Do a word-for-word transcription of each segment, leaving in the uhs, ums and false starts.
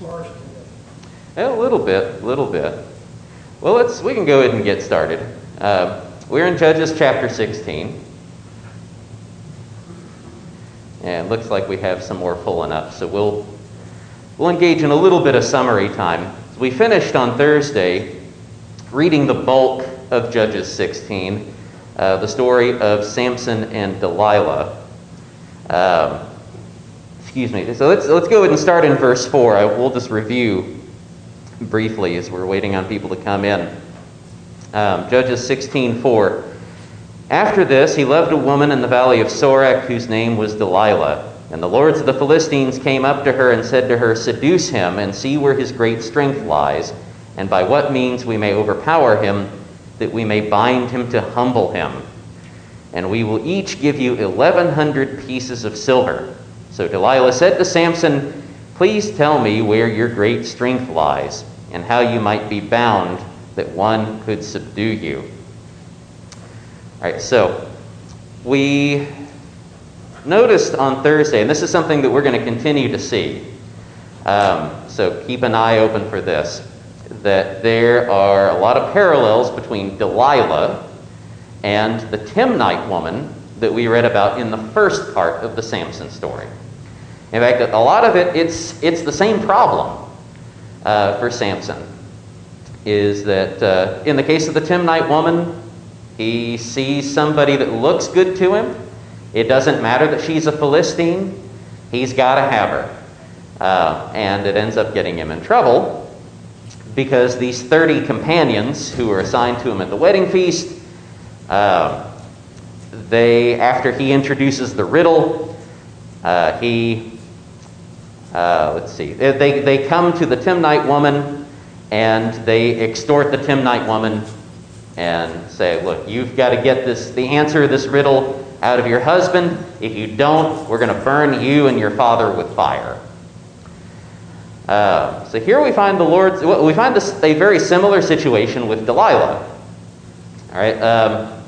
sparse today. A little bit, a little bit. Well, let's we can go ahead and get started. Uh, we're in Judges chapter sixteen. And it looks like we have some more pulling up, so we'll we'll engage in a little bit of summary time. We finished on Thursday reading the bulk of Judges sixteen, uh, the story of Samson and Delilah. Um, excuse me. So let's let's go ahead and start in verse four. I, we'll just review briefly as we're waiting on people to come in. Um, Judges sixteen four. After this, he loved a woman in the valley of Sorek whose name was Delilah. And the lords of the Philistines came up to her and said to her, "Seduce him and see where his great strength lies, and by what means we may overpower him, that we may bind him to humble him. And we will each give you eleven hundred pieces of silver." So Delilah said to Samson, "Please tell me where your great strength lies, and how you might be bound that one could subdue you." All right, so we noticed on Thursday, and this is something that we're going to continue to see, um, so keep an eye open for this, that there are a lot of parallels between Delilah and the Timnite woman that we read about in the first part of the Samson story. In fact, a lot of it, it's it's the same problem uh, for Samson, is that uh, in the case of the Timnite woman, he sees somebody that looks good to him. It doesn't matter that she's a Philistine. He's got to have her. Uh, and it ends up getting him in trouble because these thirty companions who were assigned to him at the wedding feast, uh, they, after he introduces the riddle, uh, he, uh, let's see, they, they come to the Timnite woman and they extort the Timnite woman and say, "Look, you've got to get this the answer to this riddle out of your husband. If you don't, we're going to burn you and your father with fire." Uh, so here we find the Lord's. We find this a very similar situation with Delilah. All right. Um,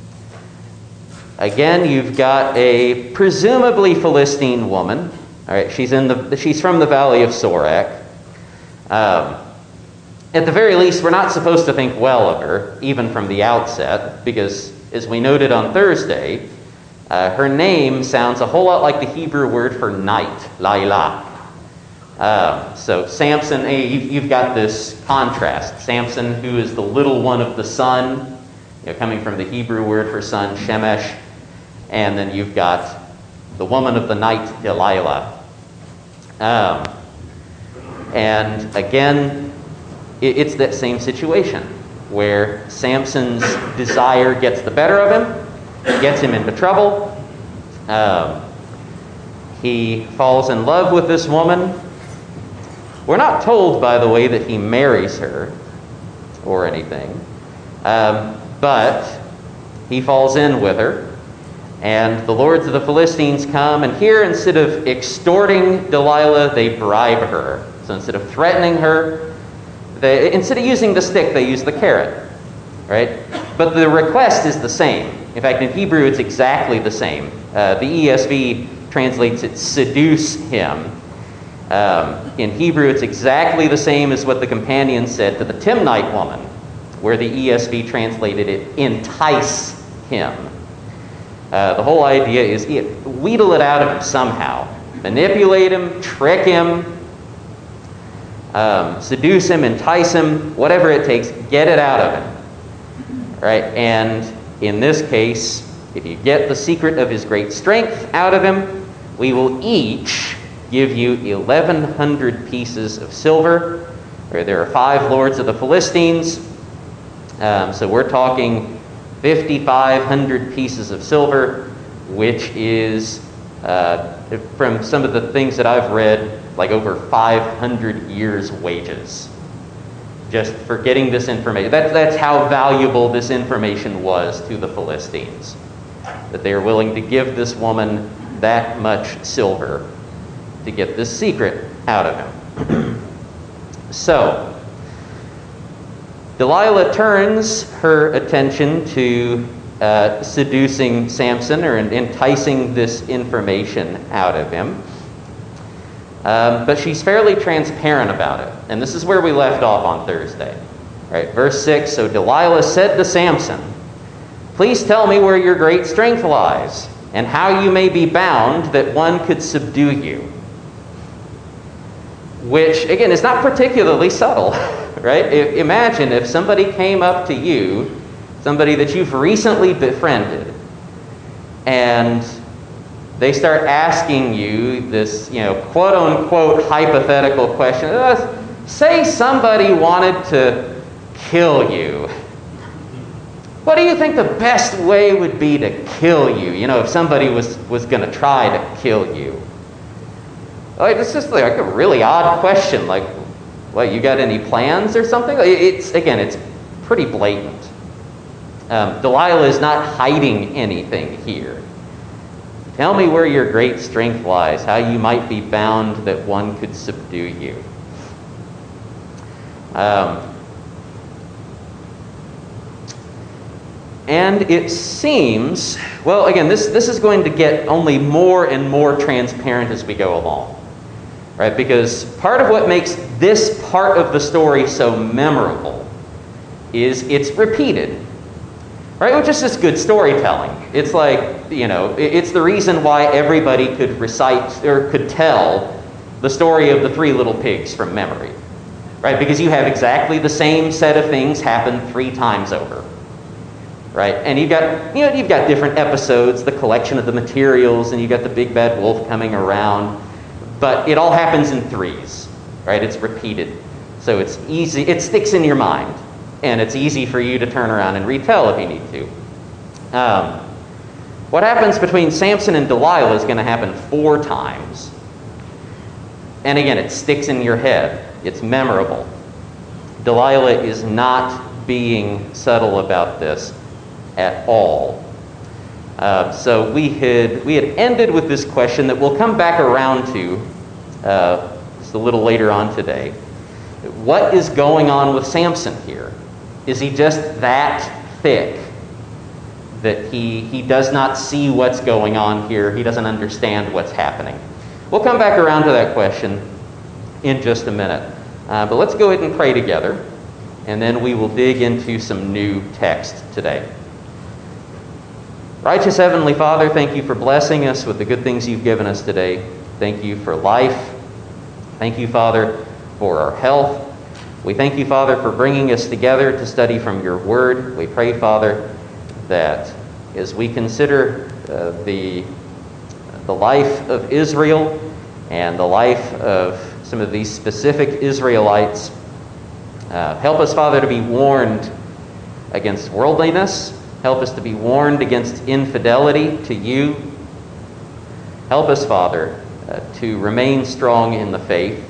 again, you've got a presumably Philistine woman. All right. She's in the. She's from the valley of Sorek. Um, At the very least, we're not supposed to think well of her, even from the outset, because, as we noted on Thursday, uh, her name sounds a whole lot like the Hebrew word for night, Lailah. Uh, so Samson, you've got this contrast. Samson, who is the little one of the sun, you know, coming from the Hebrew word for sun, Shemesh, and then you've got the woman of the night, Delilah. Um, and again, it's that same situation where Samson's desire gets the better of him, gets him into trouble. Um, he falls in love with this woman. We're not told, by the way, that he marries her or anything, um, but he falls in with her. And the lords of the Philistines come, and here, instead of extorting Delilah, they bribe her. So instead of threatening her, They, instead of using the stick, they use the carrot, right? But the request is the same. In fact, in Hebrew, it's exactly the same. Uh, the E S V translates it, "seduce him." Um, in Hebrew, it's exactly the same as what the companion said to the Timnite woman, where the E S V translated it, "entice him." Uh, the whole idea is wheedle it out of him somehow. Manipulate him, trick him, Um, seduce him, entice him, whatever it takes, get it out of him. Right? And in this case, if you get the secret of his great strength out of him, we will each give you eleven hundred pieces of silver. Or there are five lords of the Philistines. Um, so we're talking fifty-five hundred pieces of silver, which is, uh, from some of the things that I've read, like over five hundred years' wages, just for getting this information. That, that's how valuable this information was to the Philistines, that they are willing to give this woman that much silver to get this secret out of him. So, Delilah turns her attention to uh, seducing Samson, or enticing this information out of him. Um, but she's fairly transparent about it. And this is where we left off on Thursday. Right, verse six, so Delilah said to Samson, "Please tell me where your great strength lies, and how you may be bound that one could subdue you." Which, again, is not particularly subtle, right? If, imagine if somebody came up to you, somebody that you've recently befriended, and they start asking you this, you know, quote-unquote hypothetical question. Uh, say somebody wanted to kill you. What do you think the best way would be to kill you? You know, if somebody was, was going to try to kill you. Like, it's just like a really odd question. Like, what, you got any plans or something? It's, again, it's pretty blatant. Um, Delilah is not hiding anything here. Tell me where your great strength lies, how you might be bound that one could subdue you. Um, and it seems, well, again, this, this is going to get only more and more transparent as we go along. Right? Because part of what makes this part of the story so memorable is it's repeated. Right? Which is just good storytelling. It's like, you know, it's the reason why everybody could recite or could tell the story of the three little pigs from memory. Right? Because you have exactly the same set of things happen three times over. Right? And you've got, you know, you've got different episodes, the collection of the materials, and you've got the big bad wolf coming around. But it all happens in threes. Right? It's repeated. So it's easy, it sticks in your mind. And it's easy for you to turn around and retell if you need to. Um, what happens between Samson and Delilah is going to happen four times. And again, it sticks in your head. It's memorable. Delilah is not being subtle about this at all. Uh, so we had we had ended with this question that we'll come back around to uh, just a little later on today. What is going on with Samson here? Is he just that thick that he, he does not see what's going on here? He doesn't understand what's happening. We'll come back around to that question in just a minute. Uh, but let's go ahead and pray together, and then we will dig into some new text today. Righteous Heavenly Father, thank you for blessing us with the good things you've given us today. Thank you for life. Thank you, Father, for our health. We thank you, Father, for bringing us together to study from your word. We pray, Father, that as we consider uh, the, the life of Israel and the life of some of these specific Israelites, uh, help us, Father, to be warned against worldliness. Help us to be warned against infidelity to you. Help us, Father, uh, to remain strong in the faith.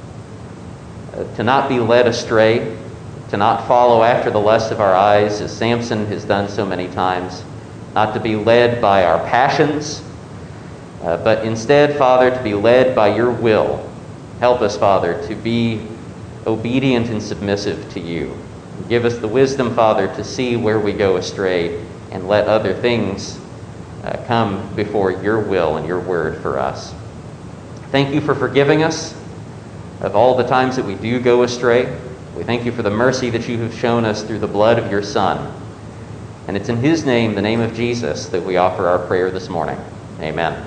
Uh, to not be led astray, to not follow after the lust of our eyes, as Samson has done so many times, not to be led by our passions, uh, but instead, Father, to be led by your will. Help us, Father, to be obedient and submissive to you. Give us the wisdom, Father, to see where we go astray and let other things uh, come before your will and your word for us. Thank you for forgiving us of all the times that we do go astray. We thank you for the mercy that you have shown us through the blood of your Son. And it's in his name, the name of Jesus, that we offer our prayer this morning. Amen.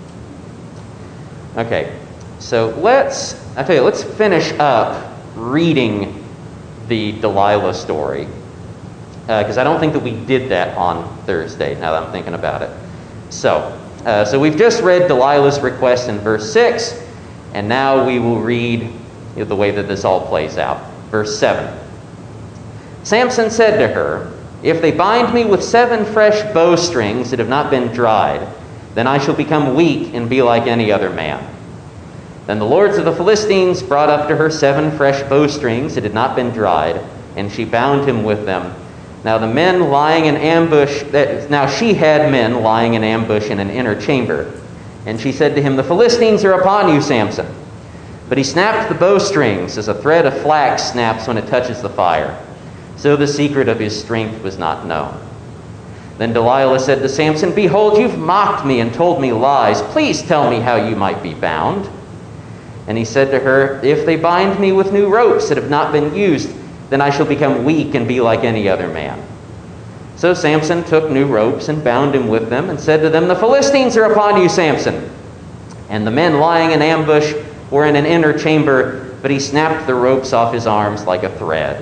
Okay, so let's, I tell you, let's finish up reading the Delilah story. Because uh, I don't think that we did that on Thursday, now that I'm thinking about it. So, uh, so we've just read Delilah's request in verse six. And now we will read you know, the way that this all plays out. Verse seven. Samson said to her, "If they bind me with seven fresh bowstrings that have not been dried, then I shall become weak and be like any other man." Then the lords of the Philistines brought up to her seven fresh bowstrings that had not been dried, and she bound him with them. Now the men lying in ambush, now she had men lying in ambush in an inner chamber. And she said to him, "The Philistines are upon you, Samson." But he snapped the bowstrings as a thread of flax snaps when it touches the fire. So the secret of his strength was not known. Then Delilah said to Samson, "Behold, you've mocked me and told me lies. Please tell me how you might be bound." And he said to her, "If they bind me with new ropes that have not been used, then I shall become weak and be like any other man." So Samson took new ropes and bound him with them and said to them, "The Philistines are upon you, Samson." And the men lying in ambush were in an inner chamber, but he snapped the ropes off his arms like a thread.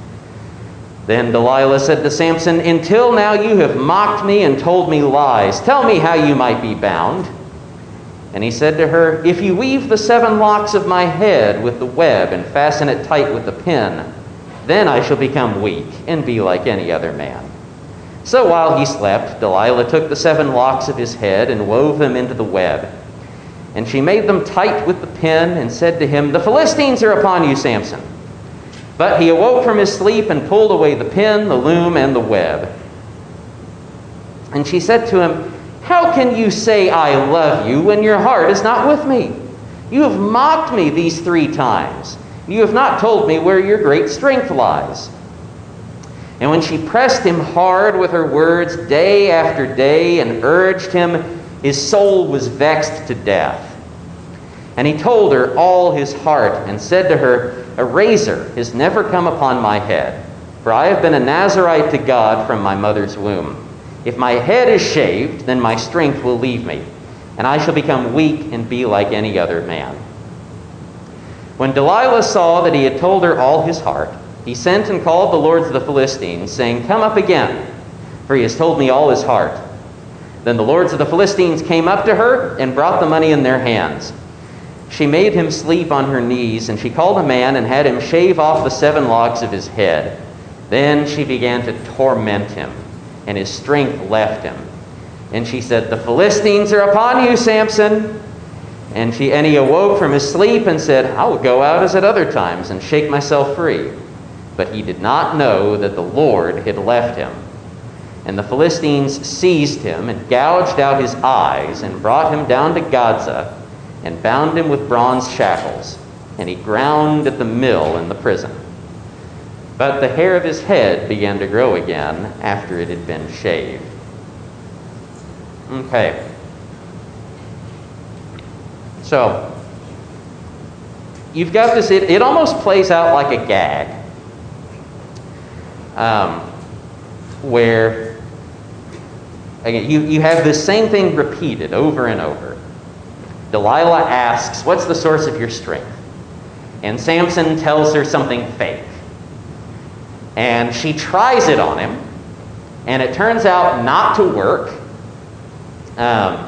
Then Delilah said to Samson, "Until now you have mocked me and told me lies. Tell me how you might be bound." And he said to her, "If you weave the seven locks of my head with the web and fasten it tight with the pin, then I shall become weak and be like any other man." So while he slept, Delilah took the seven locks of his head and wove them into the web. And she made them tight with the pin and said to him, "The Philistines are upon you, Samson." But he awoke from his sleep and pulled away the pin, the loom, and the web. And she said to him, "How can you say I love you when your heart is not with me? You have mocked me these three times. You have not told me where your great strength lies." And when she pressed him hard with her words day after day and urged him, his soul was vexed to death. And he told her all his heart and said to her, "A razor has never come upon my head, for I have been a Nazirite to God from my mother's womb. If my head is shaved, then my strength will leave me, and I shall become weak and be like any other man." When Delilah saw that he had told her all his heart, he sent and called the lords of the Philistines, saying, "Come up again, for he has told me all his heart." Then the lords of the Philistines came up to her and brought the money in their hands. She made him sleep on her knees, and she called a man and had him shave off the seven locks of his head. Then she began to torment him, and his strength left him. And she said, "The Philistines are upon you, Samson." And, she, and he awoke from his sleep and said, "I will go out as at other times and shake myself free." But he did not know that the Lord had left him. And the Philistines seized him and gouged out his eyes and brought him down to Gaza and bound him with bronze shackles. And he ground at the mill in the prison. But the hair of his head began to grow again after it had been shaved. Okay. So, you've got this, it, it almost plays out like a gag. Um, where, again, you, you have this same thing repeated over and over. Delilah asks, "What's the source of your strength?" And Samson tells her something fake. And she tries it on him, and it turns out not to work. Um,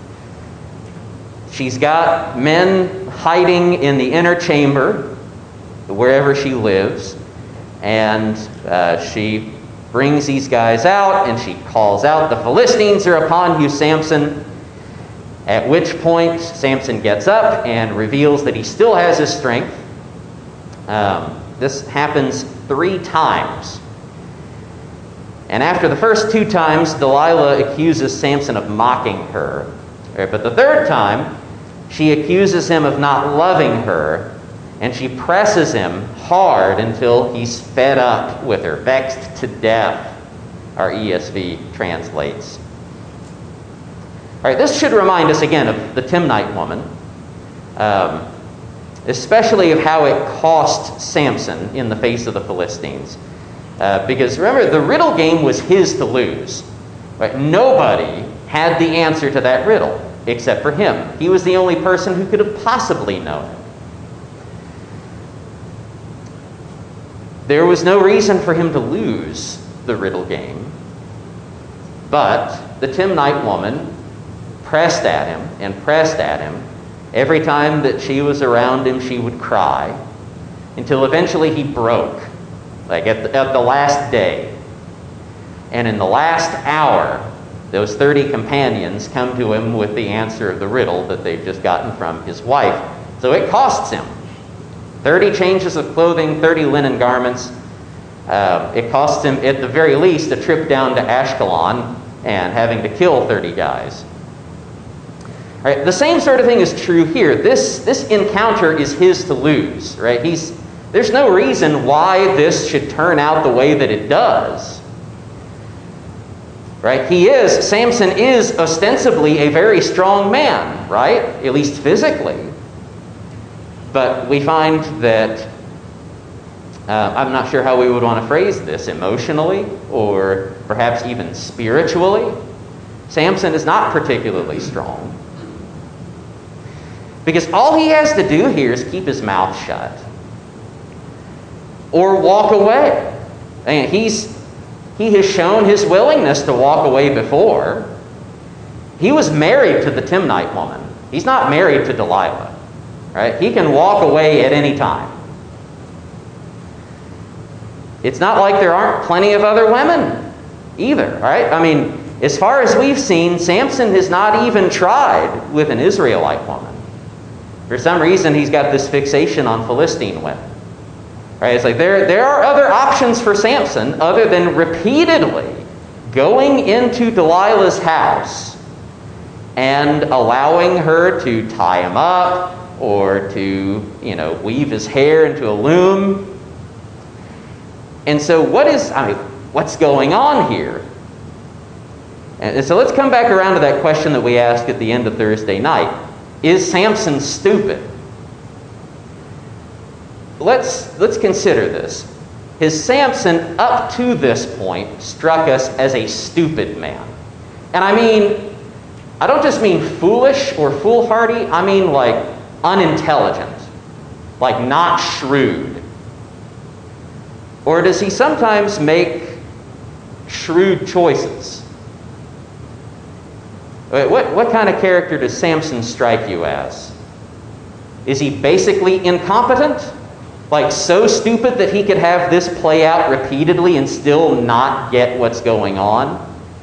she's got men hiding in the inner chamber, wherever she lives, and uh, she brings these guys out, and she calls out, "The Philistines are upon you, Samson." At which point, Samson gets up and reveals that he still has his strength. Um, this happens three times. And after the first two times, Delilah accuses Samson of mocking her. But the third time, she accuses him of not loving her, and she presses him hard until he's fed up with her, vexed to death, our E S V translates. All right, this should remind us again of the Timnite woman, um, especially of how it cost Samson in the face of the Philistines. Uh, because remember, the riddle game was his to lose. Right? Nobody had the answer to that riddle except for him. He was the only person who could have possibly known it. There was no reason for him to lose the riddle game. But the Timnite woman pressed at him and pressed at him. Every time that she was around him, she would cry, until eventually he broke, like at the, at the last day. And in the last hour, those thirty companions come to him with the answer of the riddle that they've just gotten from his wife. So it costs him thirty changes of clothing, thirty linen garments. Uh, it costs him, at the very least, a trip down to Ashkelon and having to kill thirty guys. All right, the same sort of thing is true here. This, this encounter is his to lose, right? He's, there's no reason why this should turn out the way that it does. Right? He is, Samson is ostensibly a very strong man, right? At least physically. But we find that, uh, I'm not sure how we would want to phrase this, emotionally or perhaps even spiritually, Samson is not particularly strong. Because all he has to do here is keep his mouth shut. Or walk away. And he's, he has shown his willingness to walk away before. He was married to the Timnite woman. He's not married to Delilah. Right? He can walk away at any time. It's not like there aren't plenty of other women either. Right? I mean, as far as we've seen, Samson has not even tried with an Israelite woman. For some reason, he's got this fixation on Philistine women. Right? It's like there, there are other options for Samson other than repeatedly going into Delilah's house and allowing her to tie him up or to, you know, weave his hair into a loom. And so what is, I mean, what's going on here? And so let's come back around to that question that we asked at the end of Thursday night. Is Samson stupid? Let's, let's consider this. Has Samson, up to this point, struck us as a stupid man? And I mean, I don't just mean foolish or foolhardy. I mean like unintelligent, like not shrewd. Or does he sometimes make shrewd choices? What, what kind of character does Samson strike you as? Is he basically incompetent? Like so stupid that he could have this play out repeatedly and still not get what's going on?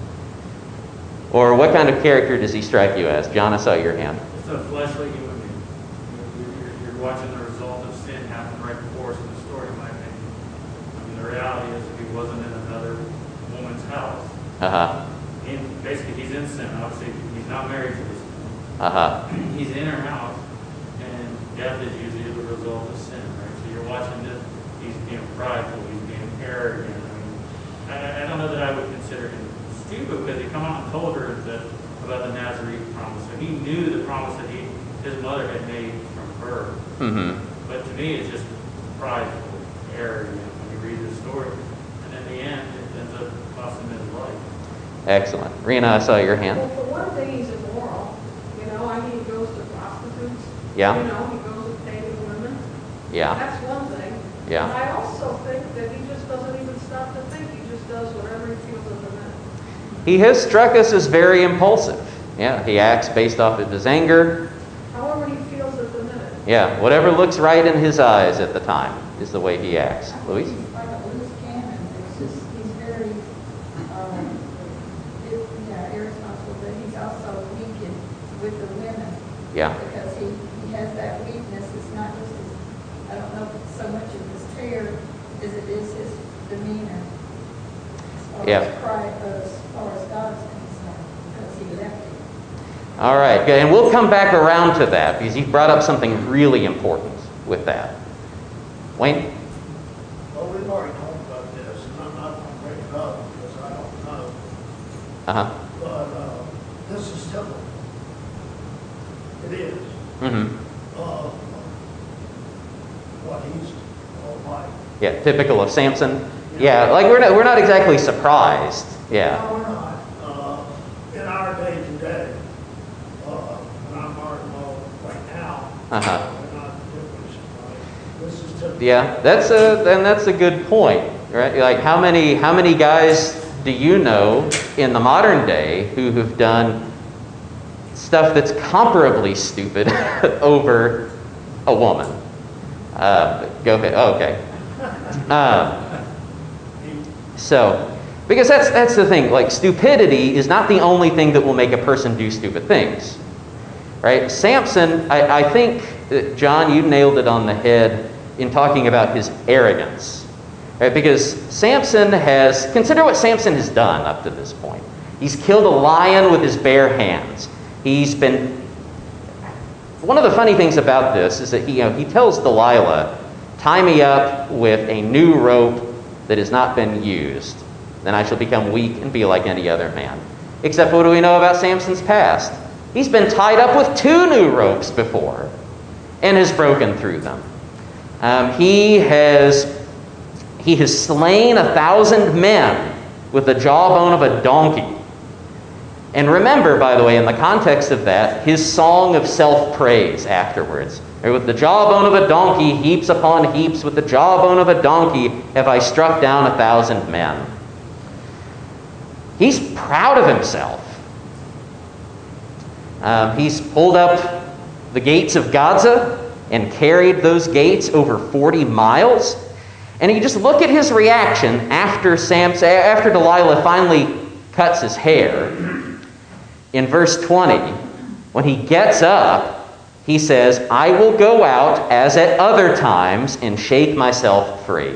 Or what kind of character does he strike you as? John, I saw your hand. It's a fleshly human being. You're, you're watching the result of sin happen right before us in the story, in my opinion. I mean, the reality is if he wasn't in another woman's house, Uh-huh. in, basically he's in sin. Obviously, he's not married to this woman. Uh-huh. He's in her house, and death is usually the result of sin, right? So you're watching this, he's being prideful, he's being arrogant. I mean, I, I don't know that I would consider him stupid because he come out and told her that, about the Nazarene promise. So he knew the promise that he, his mother had made from her. Mm-hmm. But to me, it's just prideful, arrogant when you read the story. And in the end, it ends up costing him his life. Excellent. Rena, I saw your hand. Well, for one thing, he's immoral. You know, I mean, he goes to prostitutes. Yeah. You know, he goes to pagan women. Yeah. That's one thing. Yeah. And I also think that he just doesn't even stop to think. He just does whatever he feels at the minute. He has struck us as very impulsive. Yeah, he acts based off of his anger. However he feels at the minute. Yeah, whatever looks right in his eyes at the time is the way he acts. Louise? He's like a loose cannon. It's just, he's very, um, it, yeah, irresponsible, but he's also weak in, with the women. Yeah. Because he, he has that weakness. It's not just his, I don't know if it's so much of his hair as it is his demeanor. As far Yeah. as pride, as far as God's concerned, because he left him. All right, good. And we'll come back around to that because you brought up something really important with that. Wayne? Well, we've already talked about this, and I'm not going to bring it up because I don't know. Uh-huh. But uh, this is typical. It is. Mm-hmm. Uh, what he's all like. Yeah, typical of Samson. Yeah, like we're not, we're not exactly surprised. Yeah. No, we're not. Uh, in our day today, uh, and I'm married right now, Uh-huh. we're not different. Right? This is typical. Yeah, that's a and that's a good point, right? Like how many how many guys do you know in the modern day who have done stuff that's comparably stupid over a woman? Uh, go ahead. Oh, okay. Uh, so, because that's that's the thing. Like stupidity is not the only thing that will make a person do stupid things, right? Samson, I, I think that John, you nailed it on the head in talking about his arrogance, right? Because Samson has consider what Samson has done up to this point. He's killed a lion with his bare hands. He's been. One of the funny things about this is that he, you know, he tells Delilah, "Tie me up with a new rope that has not been used. Then I shall become weak and be like any other man." Except what do we know about Samson's past? He's been tied up with two new ropes before. and has broken through them. Um, he has he has slain a thousand men with the jawbone of a donkey. And remember, by the way, in the context of that, his song of self-praise afterwards. With the jawbone of a donkey, heaps upon heaps, with the jawbone of a donkey have I struck down a thousand men. He's proud of himself. Um, he's pulled up the gates of Gaza and carried those gates over forty miles. And you just look at his reaction after Samson, after Delilah finally cuts his hair. In verse twenty, when he gets up, he says, I will go out as at other times and shake myself free.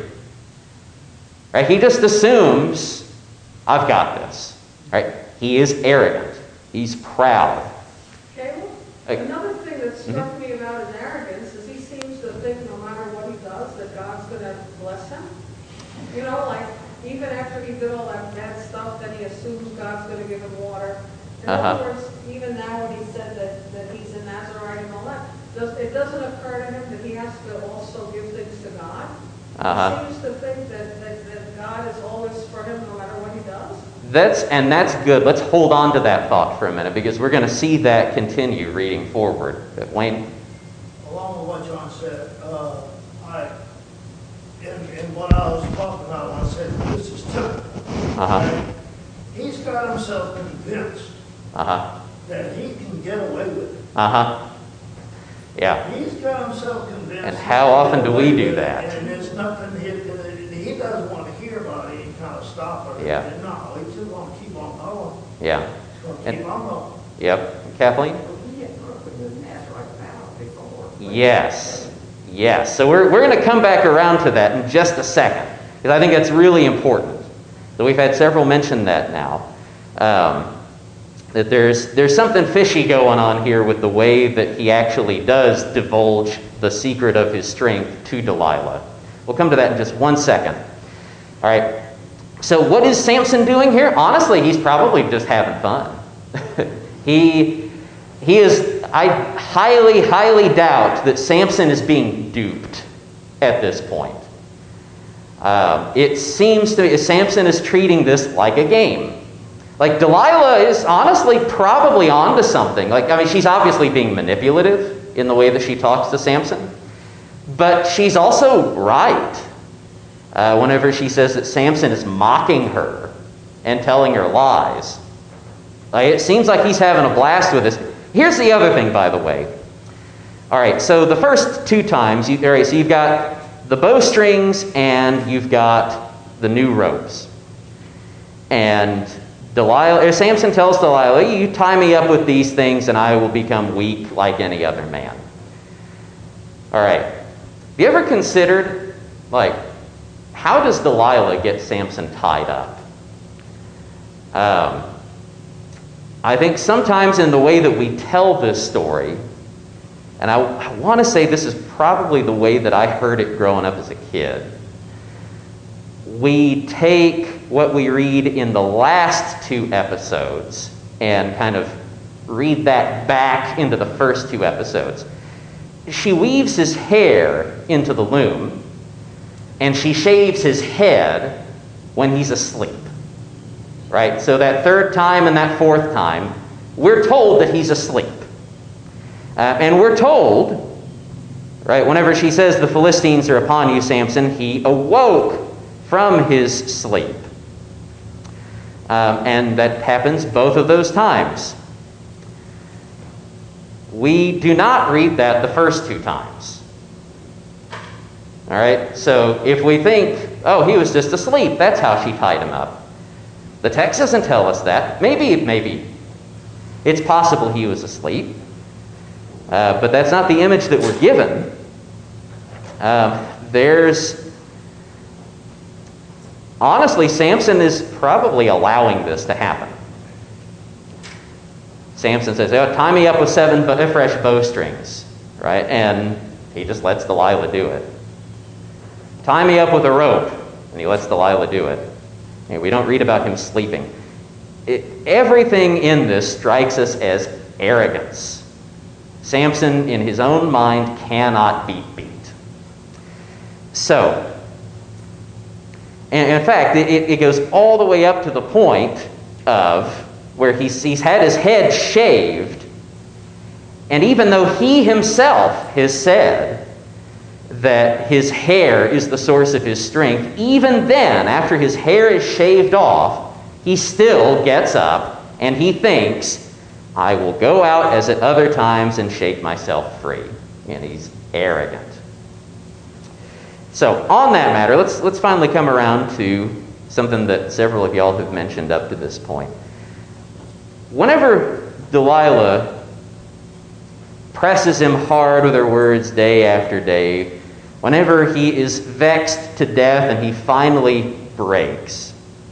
Right? He just assumes, I've got this. Right? He is arrogant. He's proud. Caleb, Like- another thing that struck Mhm. me about his arrogance is he seems to think no matter what he does, that God's going to bless him. You know, like, even after he did all that bad stuff, then he assumes God's going to give him water. In Uh-huh. other words, even now when he said that, that he's a Nazarite and all that, does, it doesn't occur to him that he has to also give things to God. Uh-huh. He seems to think that, that, that God is always for him no matter what he does. That's and that's good. Let's hold on to that thought for a minute because we're going to see that continue reading forward. But Wayne? Along with what John said, uh, I, in, in what I was talking about when I said this is typical, Uh-huh. right? He's got himself convinced Uh-huh. that he can get away with it. Uh-huh. Yeah. He's got himself convinced. And he how can often get do away we with do it, that? And there's nothing, he, he doesn't want to hear about any kind of stop or Yeah. anything. No, he's just going to keep on going. Yeah. He's going to And- keep on going. Yep. Kathleen? He had broken the Nazarite vow before. Yes. Yes. So we're, we're going to come back around to that in just a second because I think that's really important. So we've had several mention that now. Um, that there's there's something fishy going on here with the way that he actually does divulge the secret of his strength to Delilah. We'll come to that in just one second. All right. So what is Samson doing here? Honestly, he's probably just having fun. he he is. I highly, highly doubt that Samson is being duped at this point. Um, it seems to me Samson is treating this like a game. Like, Delilah is honestly probably onto something. Like, I mean, she's obviously being manipulative in the way that she talks to Samson. But she's also right uh, whenever she says that Samson is mocking her and telling her lies. Like, it seems like he's having a blast with this. Here's the other thing, by the way. All right, so the first two times, you, all right, so you've got the bowstrings and you've got the new ropes. And Delilah, Samson tells Delilah, you tie me up with these things and I will become weak like any other man. All right. Have you ever considered, like, how does Delilah get Samson tied up? Um, I think sometimes in the way that we tell this story, and I, I want to say this is probably the way that I heard it growing up as a kid, we take what we read in the last two episodes and kind of read that back into the first two episodes. She weaves his hair into the loom, and she shaves his head when he's asleep. Right? So that third time and that fourth time, we're told that he's asleep. Uh, and we're told, right, whenever she says the Philistines are upon you, Samson, he awoke from his sleep. Um, and that happens both of those times. We do not read that the first two times. All right? So if we think, oh, he was just asleep, that's how she tied him up. The text doesn't tell us that. Maybe, maybe. It's possible he was asleep. Uh, but that's not the image that we're given. Um, there's... Honestly, Samson is probably allowing this to happen. Samson says, oh, tie me up with seven fresh bowstrings, right? And he just lets Delilah do it. Tie me up with a rope, and he lets Delilah do it. And we don't read about him sleeping. It, everything in this strikes us as arrogance. Samson, in his own mind, cannot be beat. So, and in fact, it, it goes all the way up to the point of where he's, he's had his head shaved, and even though he himself has said that his hair is the source of his strength, even then, after his hair is shaved off, he still gets up and he thinks, I will go out as at other times and shake myself free. And he's arrogant. So on that matter, let's, let's finally come around to something that several of y'all have mentioned up to this point. Whenever Delilah presses him hard with her words day after day, whenever he is vexed to death and he finally breaks,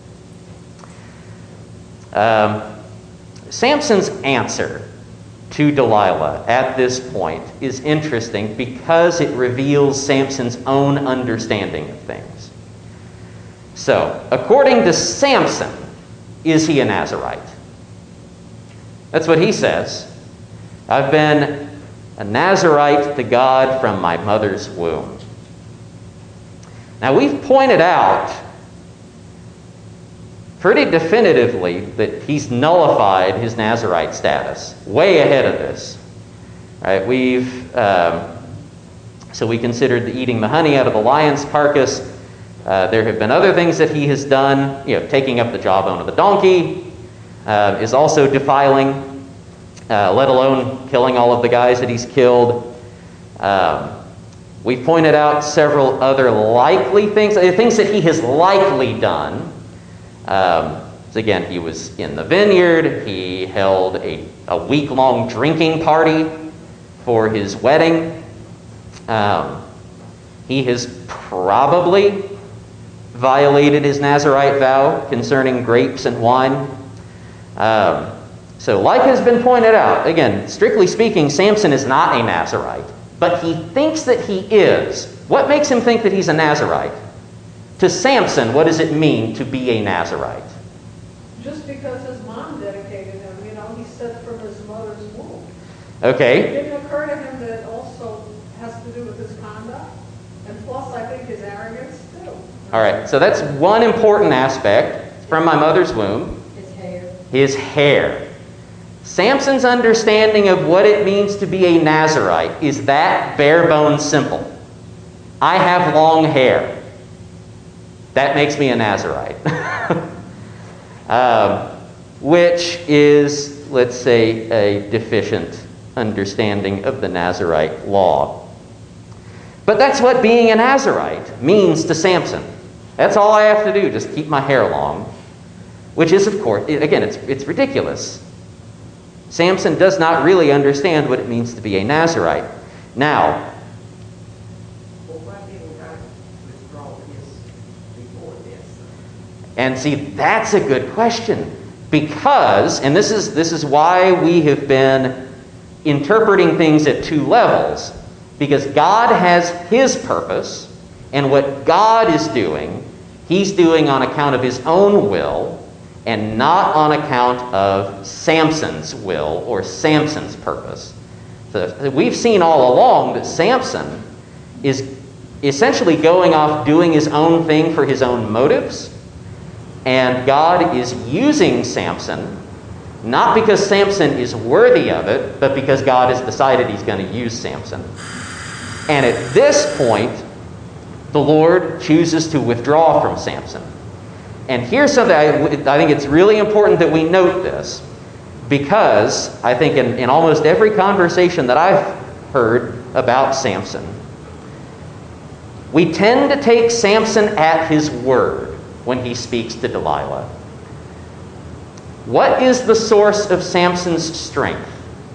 um, Samson's answer to Delilah at this point is interesting because it reveals Samson's own understanding of things. So, according to Samson, is he a Nazirite? That's what he says. I've been a Nazirite to God from my mother's womb. Now, we've pointed out pretty definitively that he's nullified his Nazirite status way ahead of this. Right? We've um, so we considered the eating the honey out of the lion's carcass. Uh, there have been other things that he has done. You know, taking up the jawbone of the donkey uh, is also defiling, uh, let alone killing all of the guys that he's killed. Um, we've pointed out several other likely things, things that he has likely done. Um, so again, he was in the vineyard. He held a, a week-long drinking party for his wedding. Um, he has probably violated his Nazirite vow concerning grapes and wine. Um, so like has been pointed out, again, strictly speaking, Samson is not a Nazirite, but he thinks that he is. What makes him think that he's a Nazirite? To Samson, what does it mean to be a Nazirite? Just because his mom dedicated him, you know, he said from his mother's womb. Okay. It didn't occur to him that it also has to do with his conduct, and plus I think his arrogance too. All right, so that's one important aspect from my mother's womb. His hair. His hair. Samson's understanding of what it means to be a Nazirite is that bare bones simple. I have long hair. That makes me a Nazirite. um, which is, let's say, a deficient understanding of the Nazirite law. But that's what being a Nazirite means to Samson. That's all I have to do, just keep my hair long. Which is, of course, again, it's, it's ridiculous. Samson does not really understand what it means to be a Nazirite. Now, and see, that's a good question, because, and this is this is why we have been interpreting things at two levels, because God has His purpose, and what God is doing, He's doing on account of His own will, and not on account of Samson's will or Samson's purpose. So we've seen all along that Samson is essentially going off doing his own thing for his own motives. And God is using Samson, not because Samson is worthy of it, but because God has decided He's going to use Samson. And at this point, the Lord chooses to withdraw from Samson. And here's something, I, I think it's really important that we note this, because I think in, in almost every conversation that I've heard about Samson, we tend to take Samson at his word when he speaks to Delilah. What is the source of Samson's strength?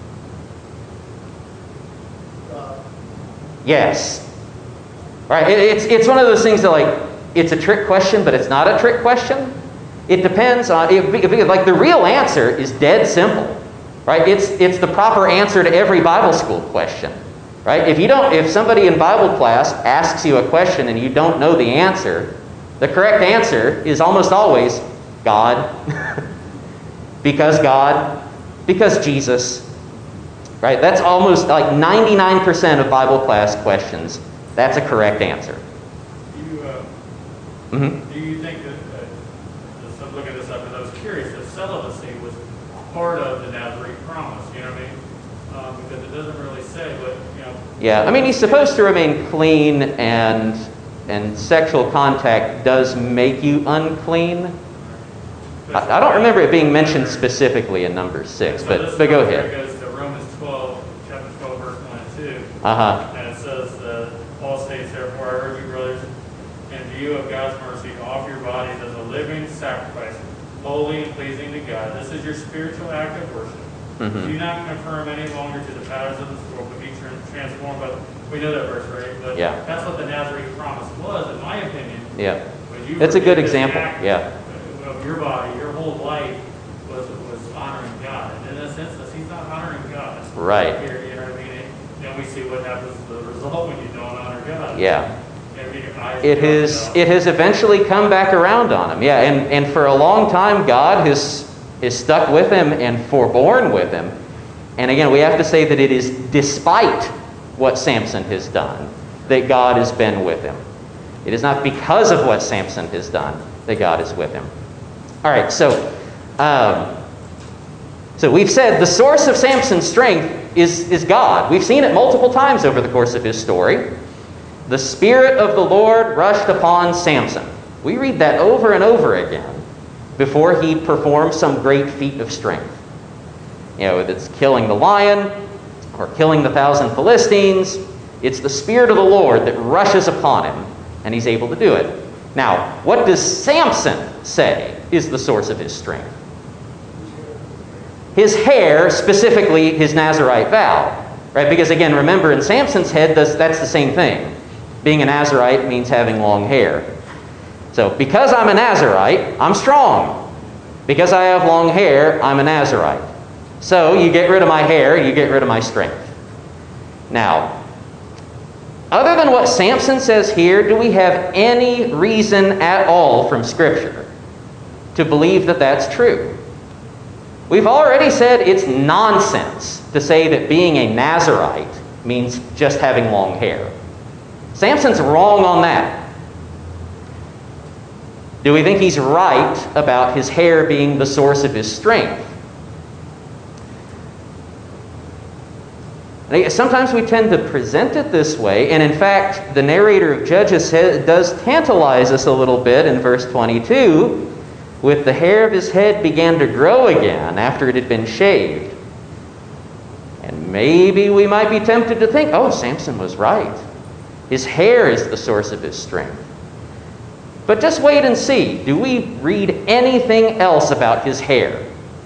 Uh, Yes. Right? It, it's, it's one of those things that, like, it's a trick question, but it's not a trick question. It depends on, it, it, like, the real answer is dead simple. Right? It's, it's the proper answer to every Bible school question. Right? If you don't, if somebody in Bible class asks you a question and you don't know the answer, the correct answer is almost always God, because God, because Jesus, Right? That's almost like ninety-nine percent of Bible class questions. That's a correct answer. Do you, uh, Mm-hmm. do you think that, uh, just I'm looking this up, and I was curious, that celibacy was part of the Nazarene promise, you know what I mean? Um, because it doesn't really say, but, you know. Yeah, I mean, he's supposed to remain clean, and and sexual contact does make you unclean. I, I don't remember it being mentioned specifically in number six, So but, this but go here ahead. goes to Romans twelve, chapter twelve, verse one and two. Uh-huh. And it says, uh, Paul states, therefore, I urge you, brothers, in view of God's mercy, to offer your bodies as a living sacrifice, holy and pleasing to God. This is your spiritual act of worship. Mhm. Do not conform any longer to the patterns of this world, but be tran- transformed. But we know that verse, right? But Yeah. that's what the Nazarene promise was, in my opinion. Yeah. When you That's a were good in this example. act Yeah. Of your body, your whole life was was honoring God. And in a sense, he's not honoring God. Right. Here, you know what I mean? And then we see what happens as the result when you don't honor God. Yeah. I mean, your eyes It go has down. it has eventually come back around on him. Yeah, and, and for a long time God has is stuck with him and forborne with him. And again, we have to say that it is despite what Samson has done that God has been with him. It is not because of what Samson has done that God is with him. All right, so um, so we've said the source of Samson's strength is, is God. We've seen it multiple times over the course of his story. The Spirit of the Lord rushed upon Samson. We read that over and over again before he performs some great feat of strength. You know, whether it's killing the lion or killing the thousand Philistines, it's the Spirit of the Lord that rushes upon him, and he's able to do it. Now, what does Samson say is the source of his strength? His hair, specifically his Nazirite vow. Right? Because again, remember, in Samson's head, that's the same thing. Being a Nazirite means having long hair. So, because I'm a Nazirite, I'm strong. Because I have long hair, I'm a Nazirite. So, you get rid of my hair, you get rid of my strength. Now, other than what Samson says here, do we have any reason at all from Scripture to believe that that's true? We've already said it's nonsense to say that being a Nazirite means just having long hair. Samson's wrong on that. Do we think he's right about his hair being the source of his strength? Sometimes we tend to present it this way, and in fact, the narrator of Judges does tantalize us a little bit in verse twenty-two, with the hair of his head began to grow again after it had been shaved. And maybe we might be tempted to think, oh, Samson was right. His hair is the source of his strength. But just wait and see. Do we read anything else about his hair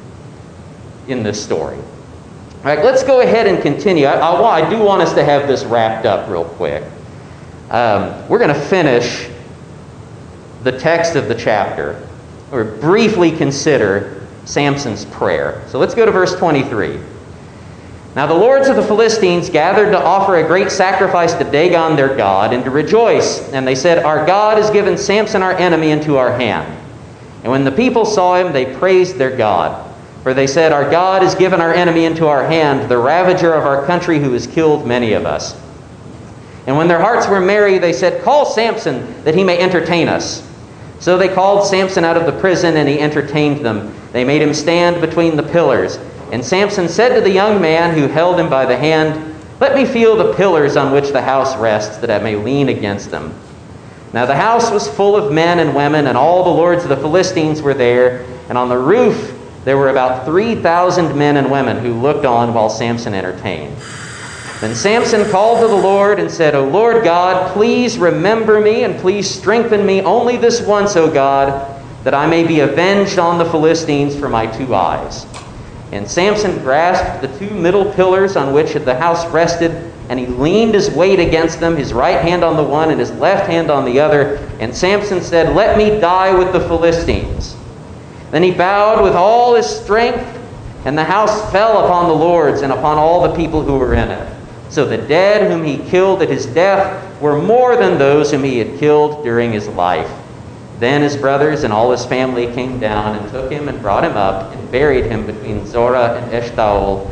in this story? All right, let's go ahead and continue. I, I, I do want us to have this wrapped up real quick. Um, we're going to finish the text of the chapter, or briefly consider Samson's prayer. So let's go to verse twenty-three. Now the lords of the Philistines gathered to offer a great sacrifice to Dagon their god and to rejoice. And they said, our God has given Samson our enemy into our hand. And when the people saw him, they praised their God. For they said, our God has given our enemy into our hand, the ravager of our country who has killed many of us. And when their hearts were merry, they said, call Samson that he may entertain us. So they called Samson out of the prison, and he entertained them. They made him stand between the pillars. And Samson said to the young man who held him by the hand, let me feel the pillars on which the house rests, that I may lean against them. Now the house was full of men and women, and all the lords of the Philistines were there. And on the roof there were about three thousand men and women who looked on while Samson entertained. Then Samson called to the Lord and said, O Lord God, please remember me and please strengthen me only this once, O God, that I may be avenged on the Philistines for my two eyes. And Samson grasped the two middle pillars on which the house rested, and he leaned his weight against them, his right hand on the one and his left hand on the other. And Samson said, let me die with the Philistines. Then he bowed with all his strength, and the house fell upon the lords and upon all the people who were in it. So the dead whom he killed at his death were more than those whom he had killed during his life. Then his brothers and all his family came down and took him and brought him up and buried him between Zorah and Eshtaol in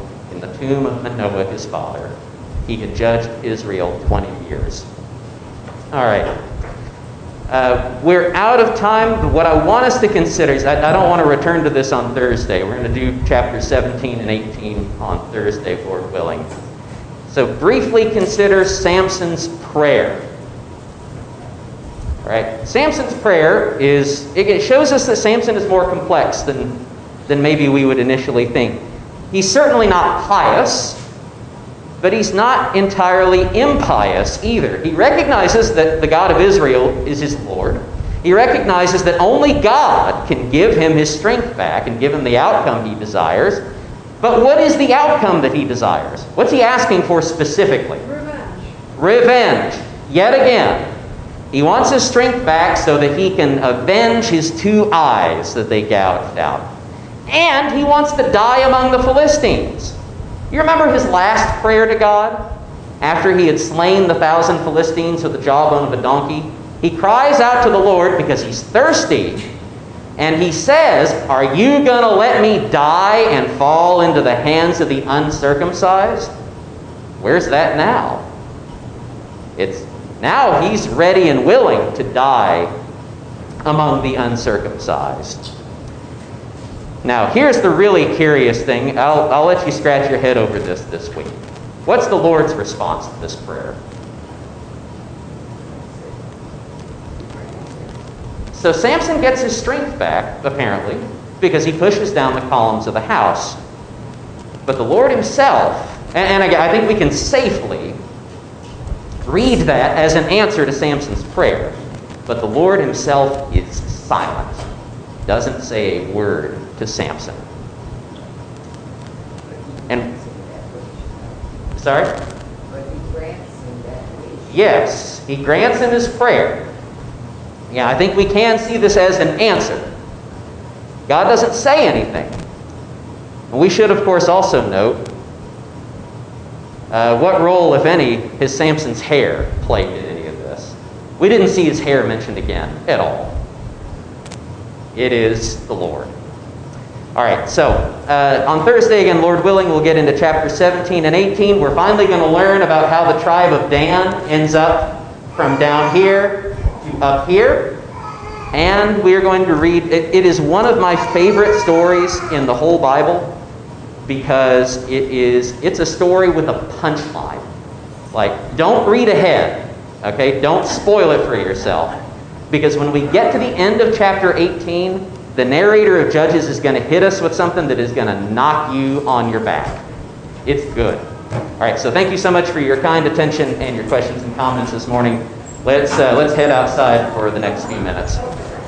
the tomb of Manoah his father. He had judged Israel twenty years. All right. Uh, we're out of time, but what I want us to consider is, I, I don't want to return to this on Thursday. We're going to do chapter seventeen and eighteen on Thursday, Lord willing. So briefly consider Samson's prayer. All right. Samson's prayer is, it shows us that Samson is more complex than, than maybe we would initially think. He's certainly not pious, but he's not entirely impious either. He recognizes that the God of Israel is his Lord. He recognizes that only God can give him his strength back and give him the outcome he desires. But what is the outcome that he desires? What's he asking for specifically? Revenge. Revenge. Yet again. He wants his strength back so that he can avenge his two eyes that they gouged out. And he wants to die among the Philistines. You remember his last prayer to God? After he had slain the thousand Philistines with the jawbone of a donkey, he cries out to the Lord because he's thirsty. And he says, "Are you going to let me die and fall into the hands of the uncircumcised?" Where's that now? It's now he's ready and willing to die among the uncircumcised. Now, here's the really curious thing. I'll, I'll let you scratch your head over this this week. What's the Lord's response to this prayer? So Samson gets his strength back, apparently, because he pushes down the columns of the house. But the Lord himself, and, and I, I think we can safely read that as an answer to Samson's prayer. But the Lord himself is silent. Doesn't say a word to Samson. And sorry? But he grants him that wish. Yes, he grants him his prayer. Yeah, I think we can see this as an answer. God doesn't say anything. And we should, of course, also note uh, what role, if any, has Samson's hair played in any of this. We didn't see his hair mentioned again at all. It is the Lord. All right, so uh, on Thursday, again, Lord willing, we'll get into chapter seventeen and eighteen. We're finally going to learn about how the tribe of Dan ends up from down here to up here. And we are going to read, it, it is one of my favorite stories in the whole Bible because it is, it's a story with a punchline. Like, don't read ahead, okay? Don't spoil it for yourself. Because when we get to the end of chapter eighteen, the narrator of Judges is going to hit us with something that is going to knock you on your back. It's good. All right, so thank you so much for your kind attention and your questions and comments this morning. Let's, uh, let's head outside for the next few minutes.